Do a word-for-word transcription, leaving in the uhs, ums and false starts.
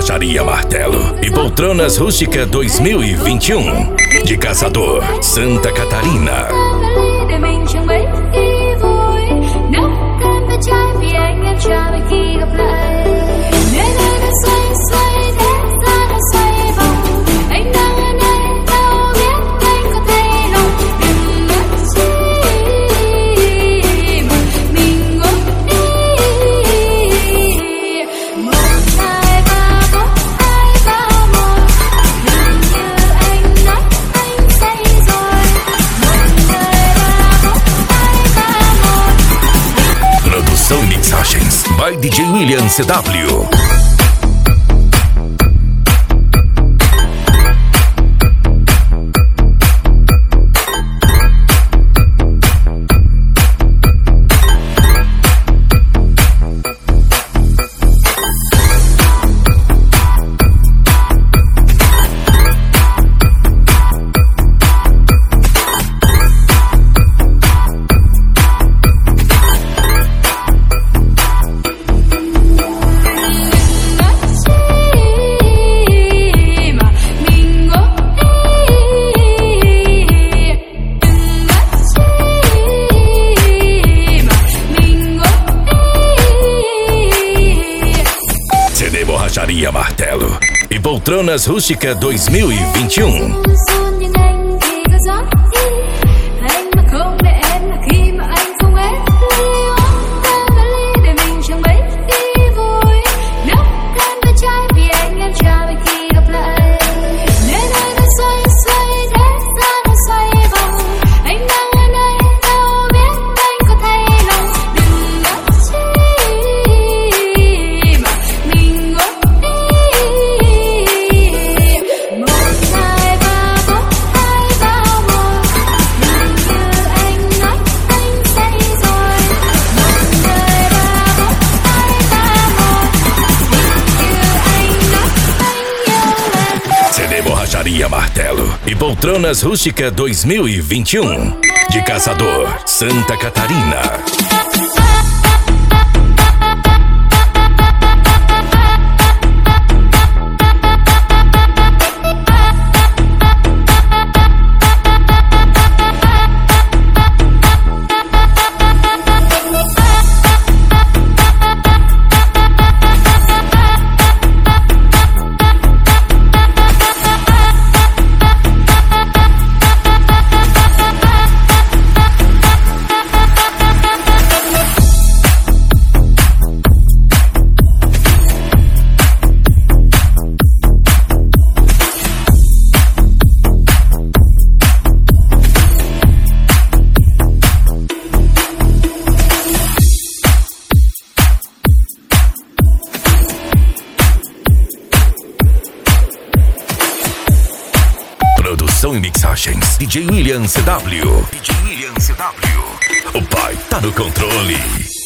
Borracharia Martelo e Poltronas Rústica dois mil e vinte e um. De Caçador, Santa Catarina. Mixagens by D J William C W. Borracharia Martelo e Poltronas Rústica dois mil e vinte e um. Borracharia Martelo e Poltronas Rústica dois mil e vinte e um. De Caçador, Santa Catarina. Produção e mixagens D J William C W. D J William C W. O pai tá no controle.